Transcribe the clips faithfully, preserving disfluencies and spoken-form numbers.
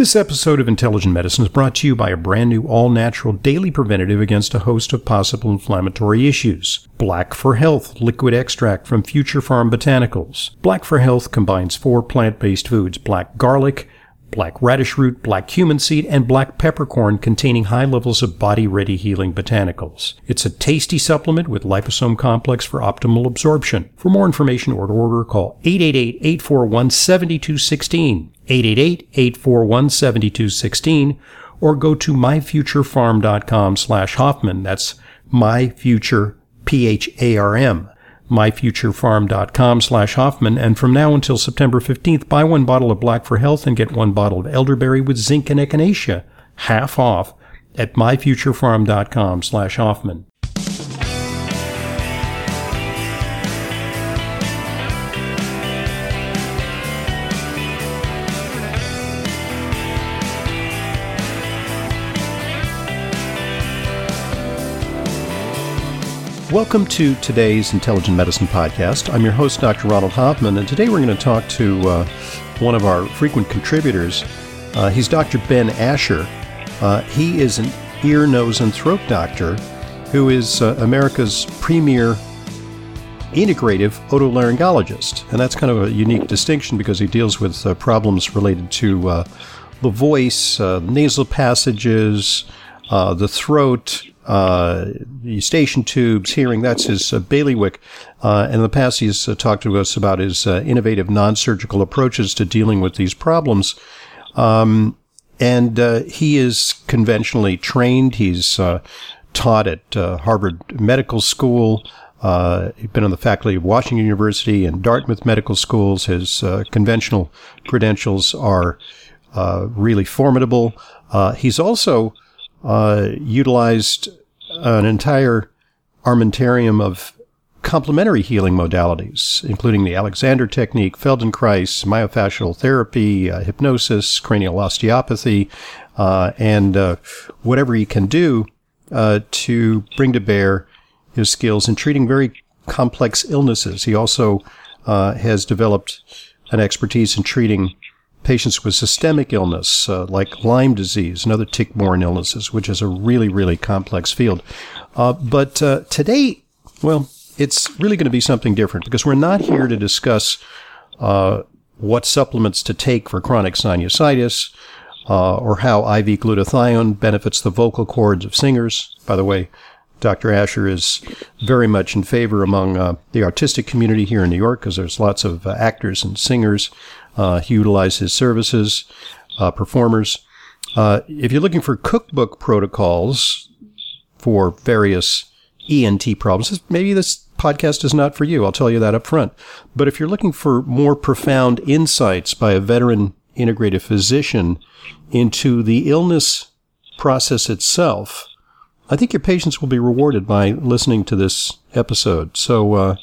This episode of Intelligent Medicine is brought to you by a brand new all-natural daily preventative against a host of possible inflammatory issues. Black for Health liquid extract from Future Farm Botanicals. Black for Health combines four plant-based foods: black garlic, black radish root, black cumin seed, and black peppercorn, containing high levels of body-ready healing botanicals. It's a tasty supplement with liposome complex for optimal absorption. For more information or to order, call eight eight eight, eight four one, seven two one six, eight eight eight, eight four one, seven two one six, or go to myfuturefarm.com slash Hoffman. That's myfuture, P H A R M. myfuturefarm.com slash Hoffman, and from now until September fifteenth, buy one bottle of Black for Health and get one bottle of elderberry with zinc and echinacea, half off, at myfuturefarm.com slash Hoffman. Welcome to today's Intelligent Medicine Podcast. I'm your host, Doctor Ronald Hoffman, and today we're going to talk to uh, one of our frequent contributors. Uh, he's Doctor Ben Asher. Uh, he is an ear, nose, and throat doctor who is uh, America's premier integrative otolaryngologist. And that's kind of a unique distinction because he deals with uh, problems related to uh, the voice, uh, nasal passages, uh, the throat, Uh, the eustachian tubes, hearing. That's his uh, bailiwick. Uh, and in the past, he's uh, talked to us about his uh, innovative non-surgical approaches to dealing with these problems. Um, and uh, he is conventionally trained. He's uh, taught at uh, Harvard Medical School. Uh, he's been on the faculty of Washington University and Dartmouth Medical Schools. His uh, conventional credentials are uh, really formidable. Uh, he's also Uh, utilized an entire armamentarium of complementary healing modalities, including the Alexander Technique, Feldenkrais, myofascial therapy, uh, hypnosis, cranial osteopathy, uh, and uh, whatever he can do uh, to bring to bear his skills in treating very complex illnesses. He also uh, has developed an expertise in treating patients with systemic illness, uh, like Lyme disease and other tick-borne illnesses, which is a really, really complex field. Uh, but uh, today, well, it's really going to be something different because we're not here to discuss uh, what supplements to take for chronic sinusitis uh, or how I V glutathione benefits the vocal cords of singers. By the way, Doctor Asher is very much in favor among uh, the artistic community here in New York because there's lots of uh, actors and singers Uh, he utilized his services, uh, performers. Uh, if you're looking for cookbook protocols for various E N T problems, maybe this podcast is not for you. I'll tell you that up front. But if you're looking for more profound insights by a veteran integrative physician into the illness process itself, I think your patients will be rewarded by listening to this episode. So, uh,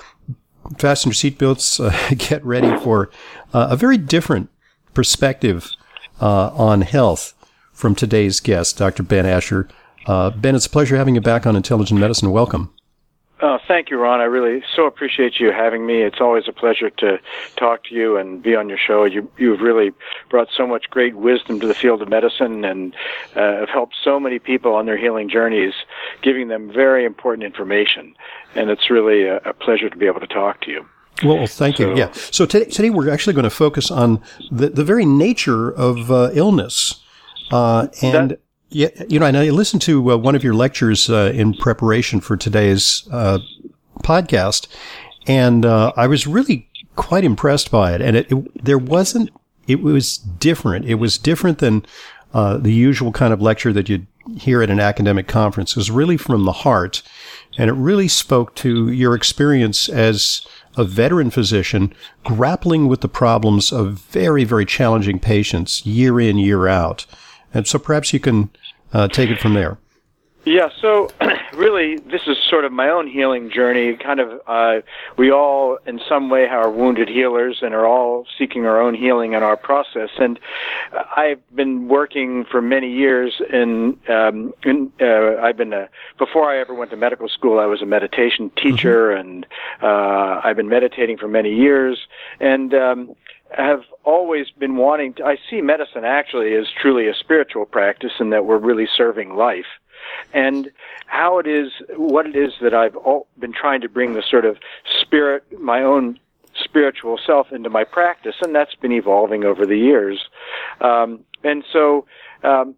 fasten your seatbelts, uh, get ready for uh, a very different perspective uh, on health from today's guest, Doctor Ben Asher. Uh, Ben, it's a pleasure having you back on Intelligent Medicine. Welcome. Oh, thank you, Ron. I really so appreciate you having me. It's always a pleasure to talk to you and be on your show. You, you've really brought so much great wisdom to the field of medicine and uh, have helped so many people on their healing journeys, giving them very important information. And it's really a, a pleasure to be able to talk to you. Well, thank so, you. Yeah. So today, today we're actually going to focus on the, the very nature of uh, illness. Uh, and... That, Yeah, you know, and I listened to uh, one of your lectures uh, in preparation for today's uh, podcast, and uh, I was really quite impressed by it. And it, it there wasn't, it was different. It was different than uh, the usual kind of lecture that you'd hear at an academic conference. It was really from the heart, and it really spoke to your experience as a veteran physician grappling with the problems of very, very challenging patients year in, year out. And so perhaps you can uh, take it from there. Yeah, so really, this is sort of my own healing journey. Kind of, uh, we all, in some way, are wounded healers and are all seeking our own healing in our process. And I've been working for many years in, um, in uh, I've been, a, before I ever went to medical school, I was a meditation teacher, mm-hmm. and uh, I've been meditating for many years. And um, have always been wanting to, I see medicine actually as truly a spiritual practice in that we're really serving life. And how it is, what it is that I've all been trying to bring the sort of spirit, my own spiritual self into my practice, and that's been evolving over the years. Um, and so, um,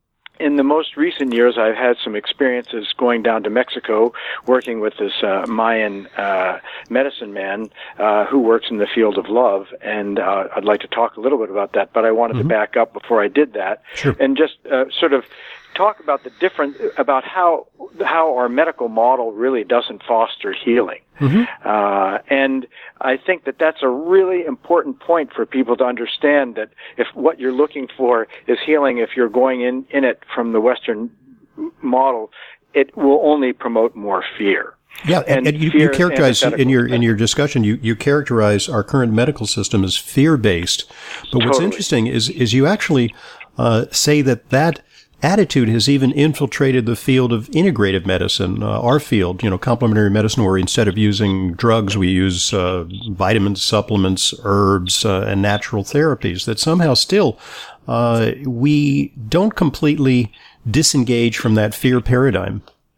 in the most recent years, I've had some experiences going down to Mexico, working with this uh, Mayan uh, medicine man uh, who works in the field of love, and uh, I'd like to talk a little bit about that, but I wanted mm-hmm. to back up before I did that, sure. and just uh, sort of talk about the different, about how how our medical model really doesn't foster healing. Mm-hmm. Uh, and I think that that's a really important point for people to understand, that if what you're looking for is healing, if you're going in, in it from the Western model, it will only promote more fear. Yeah, and, and you, you characterize in your in your discussion, you, you characterize our current medical system as fear-based. But what's Totally. interesting is is you actually uh, say that that attitude has even infiltrated the field of integrative medicine, uh, our field, you know, complementary medicine, where instead of using drugs, we use uh, vitamins, supplements, herbs, uh, and natural therapies, that somehow still uh, we don't completely disengage from that fear paradigm.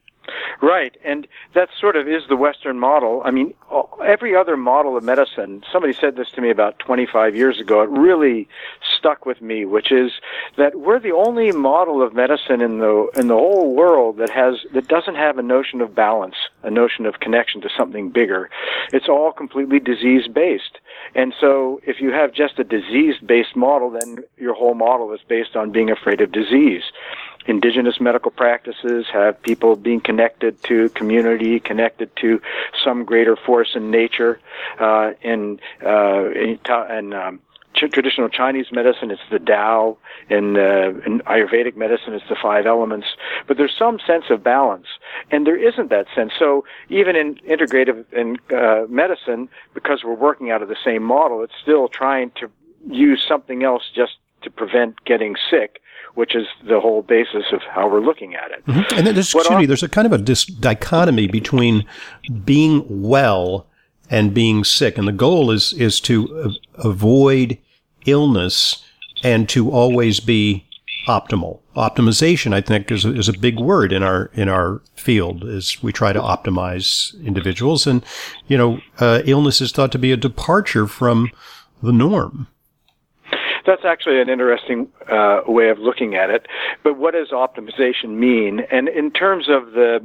Right, and that sort of is the Western model. I mean, every other model of medicine, somebody said this to me about twenty-five years ago, it really stuck with me, which is that we're the only model of medicine in the in the whole world that has that doesn't have a notion of balance, a notion of connection to something bigger. It's all completely disease-based. And so if you have just a disease-based model, then your whole model is based on being afraid of disease. Indigenous medical practices have people being connected to community, connected to some greater force in nature. Uh, in, uh, in, in um, ch- traditional Chinese medicine, it's the Tao. In, uh, in Ayurvedic medicine, it's the five elements. But there's some sense of balance, and there isn't that sense. So even in integrative in, uh, medicine, because we're working out of the same model, it's still trying to use something else just to prevent getting sick, which is the whole basis of how we're looking at it. Mm-hmm. And then there's, excuse me, there's a kind of a dis- dichotomy between being well and being sick. And the goal is, is to uh, avoid illness and to always be optimal. Optimization, I think, is a, is a big word in our, in our field, as we try to optimize individuals. And, you know, uh, illness is thought to be a departure from the norm. That's actually an interesting uh, way of looking at it. But what does optimization mean? And in terms of the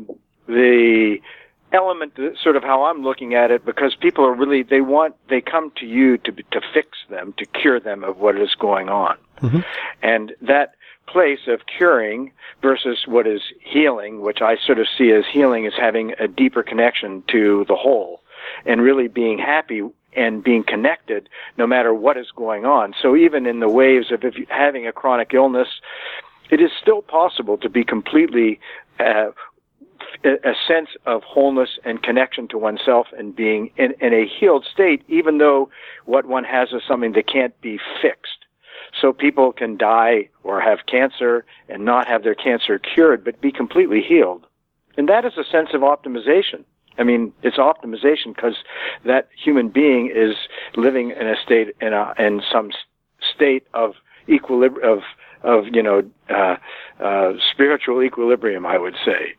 the element, sort of how I'm looking at it, because people are really, they want, they come to you to to fix them, to cure them of what is going on. Mm-hmm. And that place of curing versus what is healing, which I sort of see as healing, is having a deeper connection to the whole and really being happy and being connected no matter what is going on. So even in the waves of if you, having a chronic illness, it is still possible to be completely uh, a sense of wholeness and connection to oneself and being in, in a healed state, even though what one has is something that can't be fixed. So people can die or have cancer and not have their cancer cured, but be completely healed. And that is a sense of optimization. I mean, it's optimization because that human being is living in a state, in a, in some state of equilibrium, of, of, you know, uh, uh, spiritual equilibrium, I would say.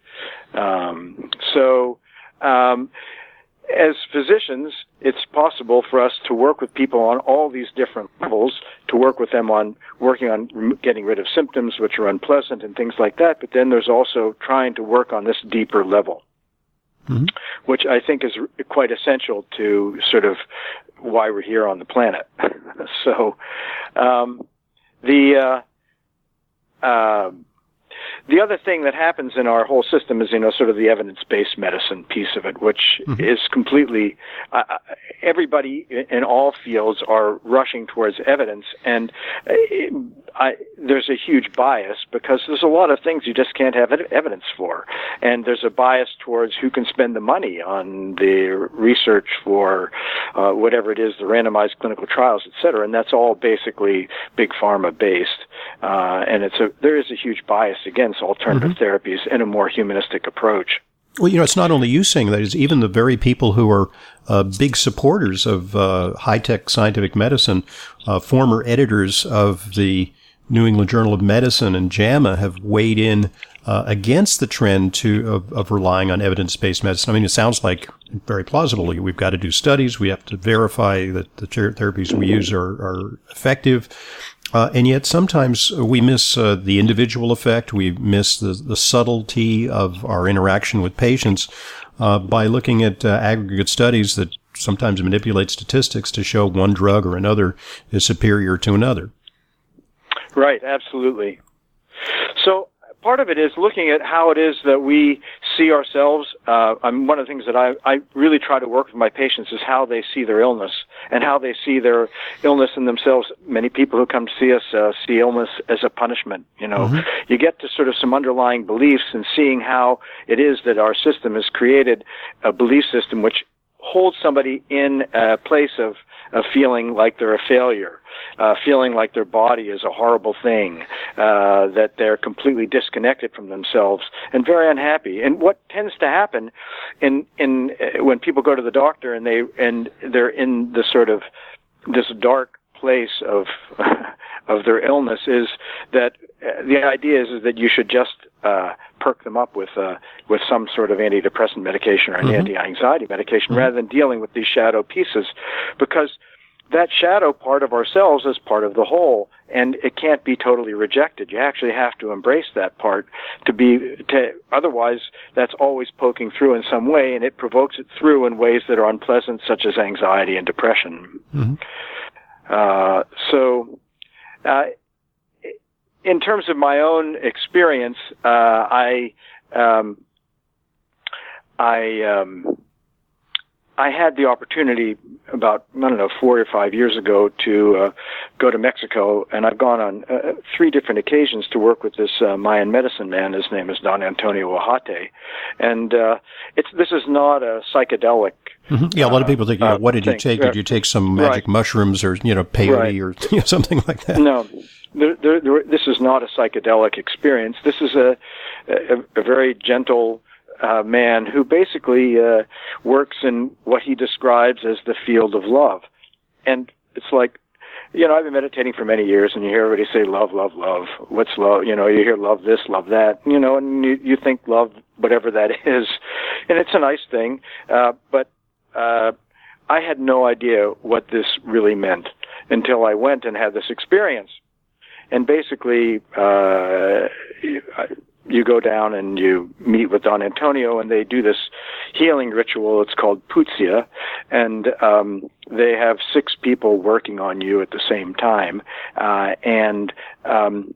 Um, so, um, as physicians, it's possible for us to work with people on all these different levels, to work with them on working on getting rid of symptoms which are unpleasant and things like that. But then there's also trying to work on this deeper level. Mm-hmm. Which I think is quite essential to sort of why we're here on the planet. so, um, the uh, uh, the other thing that happens in our whole system is, you know, sort of the evidence-based medicine piece of it, which mm-hmm. is completely uh, everybody in all fields are rushing towards evidence, and it, I, there's a huge bias because there's a lot of things you just can't have evidence for, and there's a bias towards who can spend the money on the research for uh, whatever it is, the randomized clinical trials, et cetera, and that's all basically big pharma based, uh, and it's a there is a huge bias against alternative mm-hmm. therapies and a more humanistic approach. Well, you know, it's not only you saying that, it's even the very people who are uh, big supporters of uh, high-tech scientific medicine, uh, former editors of the New England Journal of Medicine and JAMA have weighed in uh, against the trend to of, of relying on evidence-based medicine. I mean, it sounds like very plausibly we've got to do studies, we have to verify that the ter- therapies we use are, are effective. Uh, and yet sometimes we miss uh, the individual effect. We miss the, the subtlety of our interaction with patients uh, by looking at uh, aggregate studies that sometimes manipulate statistics to show one drug or another is superior to another. Right, absolutely. So part of it is looking at how it is that we see ourselves. Uh, I'm, one of the things that I, I really try to work with my patients is how they see their illness and how they see their illness in themselves. Many people who come to see us uh, see illness as a punishment. You know, mm-hmm. You get to sort of some underlying beliefs and seeing how it is that our system has created a belief system which holds somebody in a place of, of feeling like they're a failure. Uh, feeling like their body is a horrible thing, uh, that they're completely disconnected from themselves and very unhappy. And what tends to happen in in uh, when people go to the doctor and they and they're in the sort of this dark place of of their illness is that uh, the idea is, is that you should just uh, perk them up with uh, with some sort of antidepressant medication or an mm-hmm. anti-anxiety medication mm-hmm. rather than dealing with these shadow pieces, because that shadow part of ourselves is part of the whole, and it can't be totally rejected. You actually have to embrace that part to be, to, otherwise that's always poking through in some way, and it provokes it through in ways that are unpleasant, such as anxiety and depression. Mm-hmm. Uh, so, uh, in terms of my own experience, uh, I, um, I, um, I had the opportunity about, I don't know, four or five years ago to uh, go to Mexico, and I've gone on uh, three different occasions to work with this uh, Mayan medicine man. His name is Don Antonio Ojate, and uh, it's this is not a psychedelic. Mm-hmm. Yeah, a lot of people think, you know, uh, what did you take? Did you take some magic right. mushrooms or, you know, peyote right. or you know, something like that? No, there, there, there, this is not a psychedelic experience. This is a, a, a very gentle Uh, man who basically uh, works in what he describes as the field of love. And it's like, you know, I've been meditating for many years, and you hear everybody say love, love, love. What's love? You know, you hear love this, love that, you know, and you, you think love, whatever that is. And it's a nice thing, uh, but uh, I had no idea what this really meant until I went and had this experience. And basically, uh, I, you go down and you meet with Don Antonio, and they do this healing ritual. It's called Putzia, and um, they have six people working on you at the same time. Uh, and um,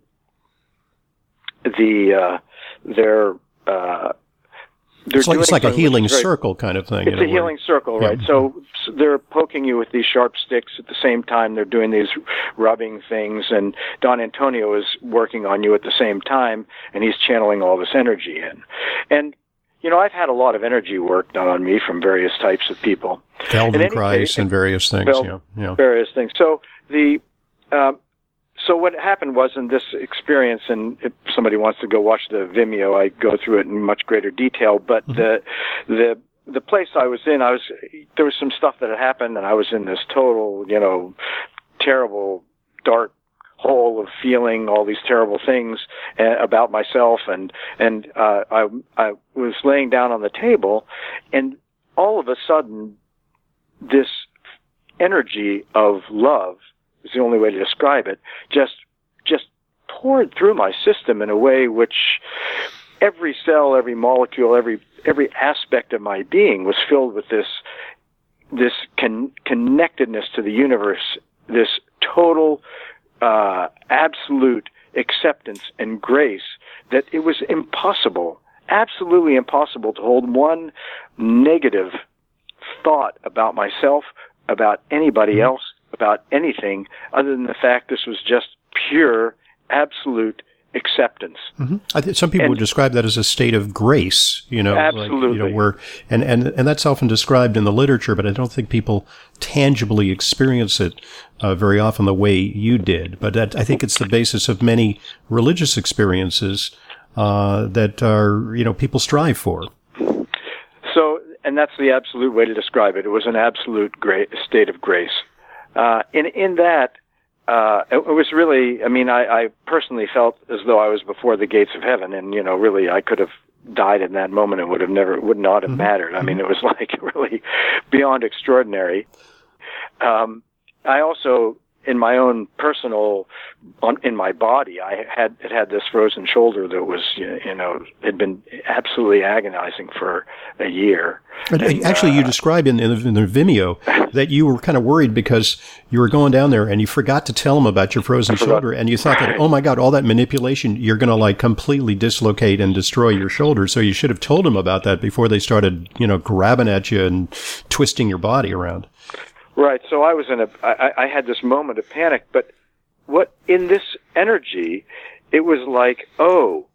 the uh, they're uh, they're it's like, doing it's like a healing very, circle kind of thing. It's a healing circle, right? Yeah. So, so they're poking you with these sharp sticks at the same time. They're doing these rubbing things, and Don Antonio is working on you at the same time, and he's channeling all this energy in. And, you know, I've had a lot of energy work done on me from various types of people. Feldenkrais and various things, Fel- yeah, yeah. Various things. So the... Uh, So what happened was, in this experience, and if somebody wants to go watch the Vimeo, I go through it in much greater detail, but mm-hmm. the the the place I was in, I was there was some stuff that had happened, and I was in this total, you know, terrible, dark hole of feeling all these terrible things uh, about myself, and and uh, I I was laying down on the table, and all of a sudden, this energy of love, is the only way to describe it, just just poured through my system in a way which every cell, every molecule, every every aspect of my being was filled with this this con- connectedness to the universe, this total, uh, absolute acceptance and grace that it was impossible, absolutely impossible to hold one negative thought about myself, about anybody else, about anything other than the fact this was just pure, absolute acceptance. Mm-hmm. I think some people and, would describe that as a state of grace, you know, absolutely. Like, you know, where, and, and, and that's often described in the literature, but I don't think people tangibly experience it uh, very often the way you did. But that, I think it's the basis of many religious experiences uh, that are, you know, people strive for. and that's the absolute way to describe it. It was an absolute great state of grace. Uh, in in that, uh, it, it was really. I mean, I, I personally felt as though I was before the gates of heaven, and you know, really, I could have died in that moment. It would have never, would not have mm-hmm. mattered. I mean, it was like really beyond extraordinary. Um, I also, in my own personal, on, in my body, I had had had this frozen shoulder that was, you know, had been absolutely agonizing for a year. And, and actually, uh, you describe in, in, the, in the Vimeo that you were kind of worried because you were going down there and you forgot to tell them about your frozen shoulder, and you thought that, oh my God, all that manipulation, you're going to like completely dislocate and destroy your shoulder. So you should have told them about that before they started, you know, grabbing at you and twisting your body around. Right. So I was in a, I, I had this moment of panic, but what, in this energy, it was like, oh,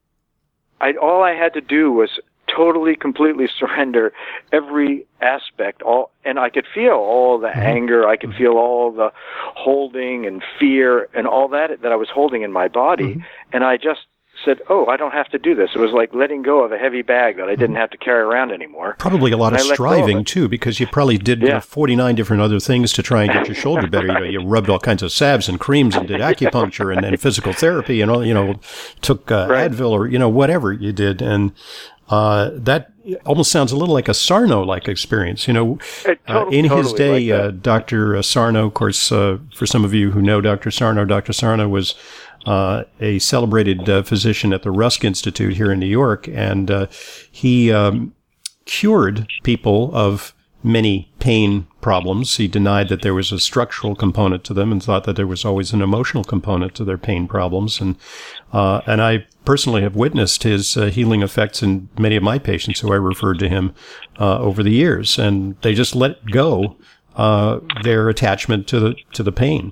I, all I had to do was totally, completely surrender every aspect, all, and I could feel all the mm-hmm. anger, I could feel all the holding and fear and all that that I was holding in my body, mm-hmm. and I just said, oh, I don't have to do this. It was like letting go of a heavy bag that I didn't have to carry around anymore. Probably a lot of striving, of too, because you probably did yeah. you know, forty-nine different other things to try and get your shoulder better. You know, you rubbed all kinds of salves and creams and did acupuncture and, and physical therapy and all, you know, took uh, right. Advil or, you know, whatever you did. And uh, that almost sounds a little like a Sarno-like experience. You know, uh, totally, in his totally day, like uh, Doctor Sarno, of course, uh, for some of you who know Doctor Sarno, Doctor Sarno was Uh, a celebrated uh, physician at the Rusk Institute here in New York, and uh, he um, cured people of many pain problems. He denied that there was a structural component to them and thought that there was always an emotional component to their pain problems. And uh, and I personally have witnessed his uh, healing effects in many of my patients who I referred to him uh, over the years, and they just let go uh, their attachment to the to the pain.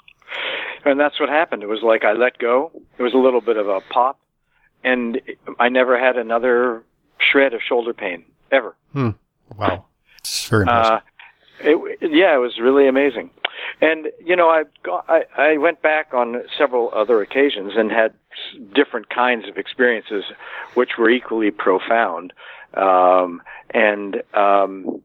And that's what happened. It was like I let go. It was a little bit of a pop, and I never had another shred of shoulder pain, ever. Hmm. Wow. It's very impressive. Uh, it, yeah, it was really amazing. And, you know, I, I, I went back on several other occasions and had different kinds of experiences which were equally profound. Um, and um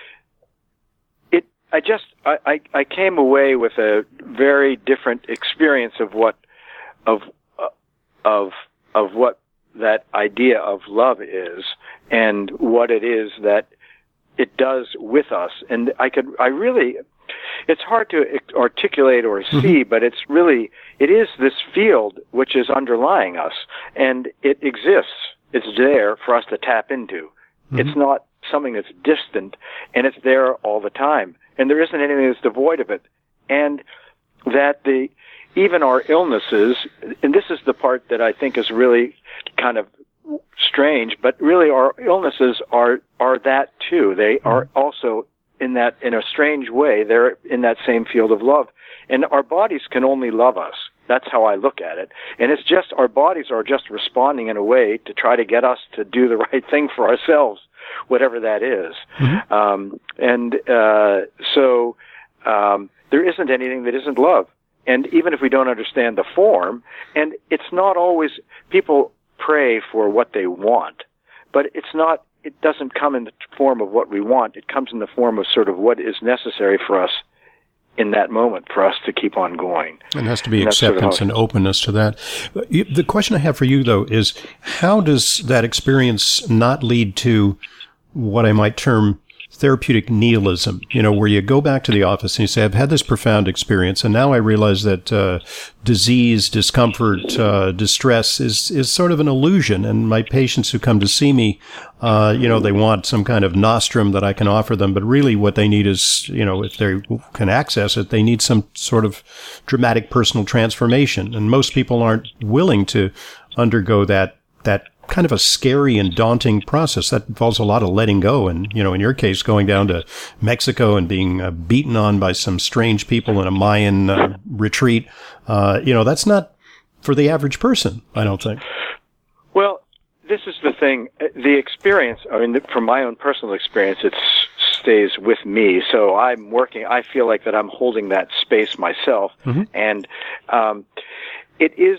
I just, I, I, I came away with a very different experience of what, of, uh, of, of what that idea of love is and what it is that it does with us. And I could, I really, it's hard to articulate or see, mm-hmm. but it's really, it is this field which is underlying us, and it exists. It's there for us to tap into. Mm-hmm. It's not something that's distant, and it's there all the time. And there isn't anything that's devoid of it. And that the, even our illnesses, and this is the part that I think is really kind of strange, but really our illnesses are, are that too. They are also in that, in a strange way, they're in that same field of love. And our bodies can only love us. That's how I look at it. And it's just, our bodies are just responding in a way to try to get us to do the right thing for ourselves, whatever that is. Mm-hmm. Um, and uh, so um, there isn't anything that isn't love. And even if we don't understand the form, and it's not always, people pray for what they want, but it's not, it doesn't come in the form of what we want. It comes in the form of sort of what is necessary for us in that moment for us to keep on going. And has to be acceptance sort of and openness to that. The question I have for you, though, is how does that experience not lead to what I might term therapeutic nihilism, you know, where you go back to the office and you say, I've had this profound experience, and now I realize that uh, disease, discomfort, uh, distress is, is sort of an illusion. And my patients who come to see me, uh, you know, they want some kind of nostrum that I can offer them, but really what they need is, you know, if they can access it, they need some sort of dramatic personal transformation. And most people aren't willing to undergo that, that kind of a scary and daunting process. That involves a lot of letting go. And, you know, in your case, going down to Mexico and being uh, beaten on by some strange people in a Mayan uh, retreat, uh, you know, that's not for the average person, I don't think. Well, this is the thing. The experience, I mean, from my own personal experience, it stays with me. So I'm working, I feel like that I'm holding that space myself. Mm-hmm. And um, it is,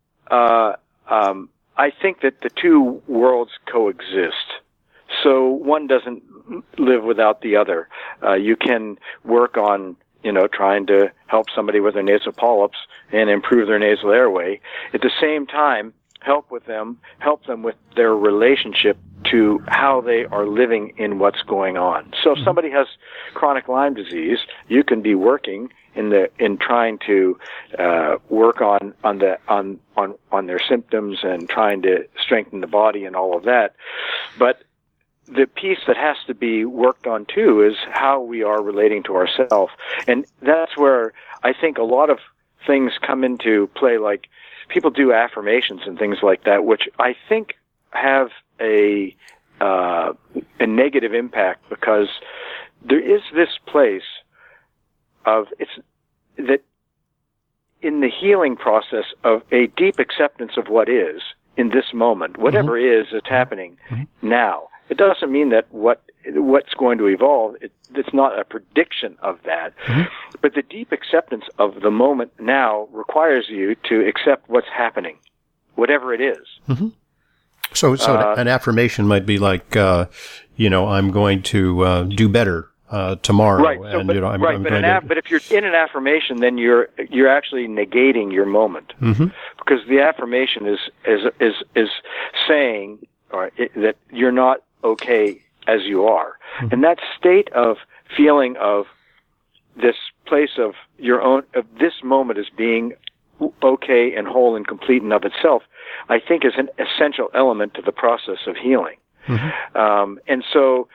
uh, um, I think that the two worlds coexist. So one doesn't live without the other. Uh, you can work on, you know, trying to help somebody with their nasal polyps and improve their nasal airway. At the same time, help with them, help them with their relationship to how they are living in what's going on. So if somebody has chronic Lyme disease, you can be working in the in trying to uh, work on on the on on on their symptoms and trying to strengthen the body and all of that. But the piece that has to be worked on too is how we are relating to ourselves, and that's where I think a lot of things come into play. Like people do affirmations and things like that, which I think have a uh, a negative impact, because there is this place of it's that in the healing process of a deep acceptance of what is in this moment, whatever mm-hmm. is that's happening mm-hmm. now. It doesn't mean that what what's going to evolve, it, it's not a prediction of that. Mm-hmm. But the deep acceptance of the moment now requires you to accept what's happening, whatever it is. Mm-hmm. So, so uh, an affirmation might be like, uh, you know, I'm going to uh, do better uh, tomorrow. Right. So, and, but, you know, I'm, right. I'm but, going an af- to... but if you're in an affirmation, then you're you're actually negating your moment, mm-hmm. because the affirmation is is is is saying or it, that you're not okay as you are, mm-hmm. and that state of feeling of this place of your own of this moment as being okay and whole and complete and of itself, I think is an essential element to the process of healing. Mm-hmm. Um, and so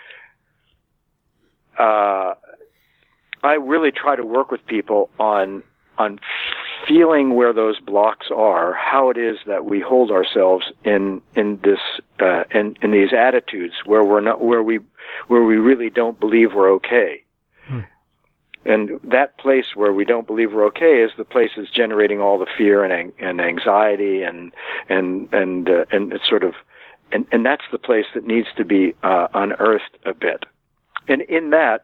uh, I really try to work with people on on feeling where those blocks are, how it is that we hold ourselves in in this uh, in in these attitudes where we're not where we where we really don't believe we're okay. Hmm. And that place where we don't believe we're okay is the place that's generating all the fear and and anxiety and and and uh, and it's sort of and and that's the place that needs to be uh, unearthed a bit. And in that,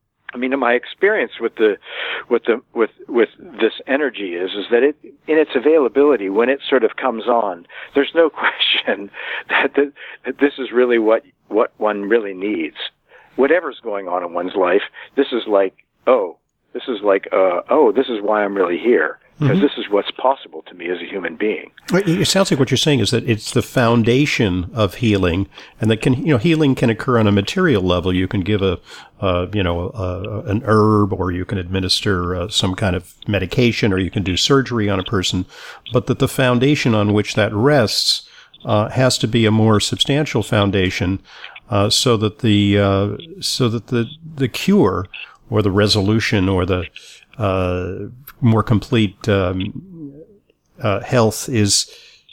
I mean, in my experience with the with the with with this energy is is that it in its availability, when it sort of comes on, there's no question that, the, that this is really what what one really needs. Whatever's going on in one's life, this is like. Oh, this is like, uh, oh, this is why I'm really here, because mm-hmm. this is what's possible to me as a human being. It sounds like what you're saying is that it's the foundation of healing, and that can, you know, healing can occur on a material level. You can give a, uh, you know, a, an herb, or you can administer uh, some kind of medication, or you can do surgery on a person, but that the foundation on which that rests uh, has to be a more substantial foundation, uh, so that the uh, so that the the cure, or the resolution, or the uh, more complete um, uh, health is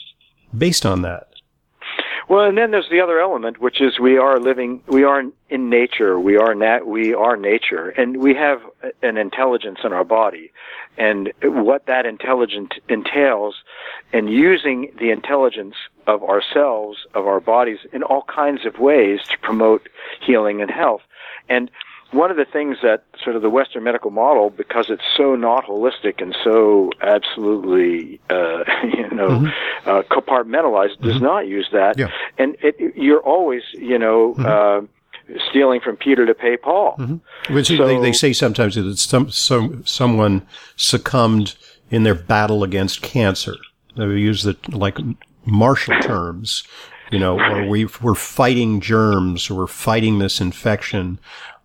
based on that. Well, and then there's the other element, which is we are living, we are in nature, we are nat, we are nature, and we have an intelligence in our body, and what that intelligence entails, and using the intelligence of ourselves, of our bodies, in all kinds of ways to promote healing and health. And one of the things that sort of the Western medical model, because it's so not holistic and so absolutely, uh, you know, mm-hmm. uh, compartmentalized, does mm-hmm. not use that. Yeah. And it, you're always, you know, mm-hmm. uh, stealing from Peter to pay Paul. Mm-hmm. Which so, they, they say sometimes that some, some someone succumbed in their battle against cancer. They use the like martial terms, you know, or we we're fighting germs, or we're fighting this infection.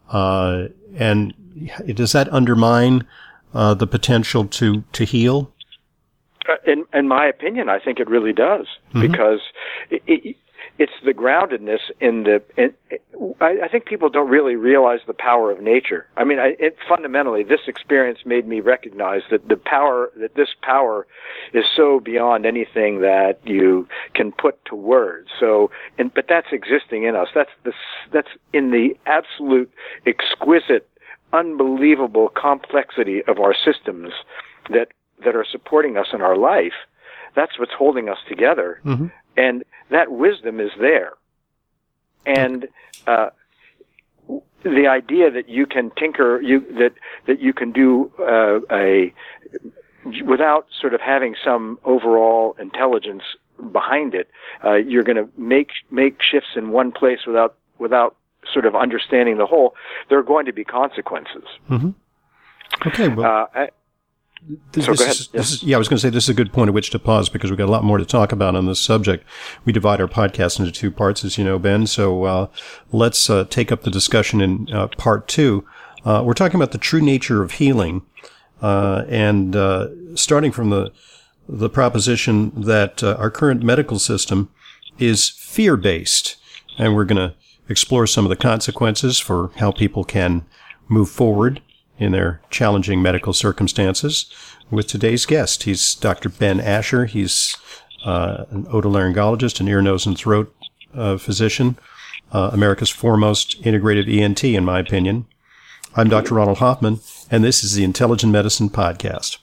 Uh, and does that undermine uh, the potential to, to heal? Uh, in, in my opinion, I think it really does, mm-hmm. because it, it, it's the groundedness in the. In, it, I, I think people don't really realize the power of nature. I mean, I, it, fundamentally, this experience made me recognize that the power, that this power, is so beyond anything that you can put to words. So, and but that's existing in us. That's the that's in the absolute exquisite, unbelievable complexity of our systems that that are supporting us in our life. That's what's holding us together. Mm-hmm. And that wisdom is there. And uh, the idea that you can tinker, you that that you can do uh, a without sort of having some overall intelligence behind it, uh, you're going to make make shifts in one place without without sort of understanding the whole, there are going to be consequences. Mm-hmm. Okay, well, uh, I, this, so this go ahead. Is, this is, yeah, I was going to say this is a good point at which to pause because we've got a lot more to talk about on this subject. We divide our podcast into two parts, as you know, Ben. So uh, let's uh, take up the discussion in uh, part two. Uh, we're talking about the true nature of healing, uh, and uh, starting from the the proposition that uh, our current medical system is fear-based, and we're going to explore some of the consequences for how people can move forward in their challenging medical circumstances with today's guest. He's Doctor Ben Asher. He's uh, an otolaryngologist, an ear, nose, and throat uh, physician, uh, America's foremost integrative E N T, in my opinion. I'm Doctor Ronald Hoffman, and this is the Intelligent Medicine Podcast.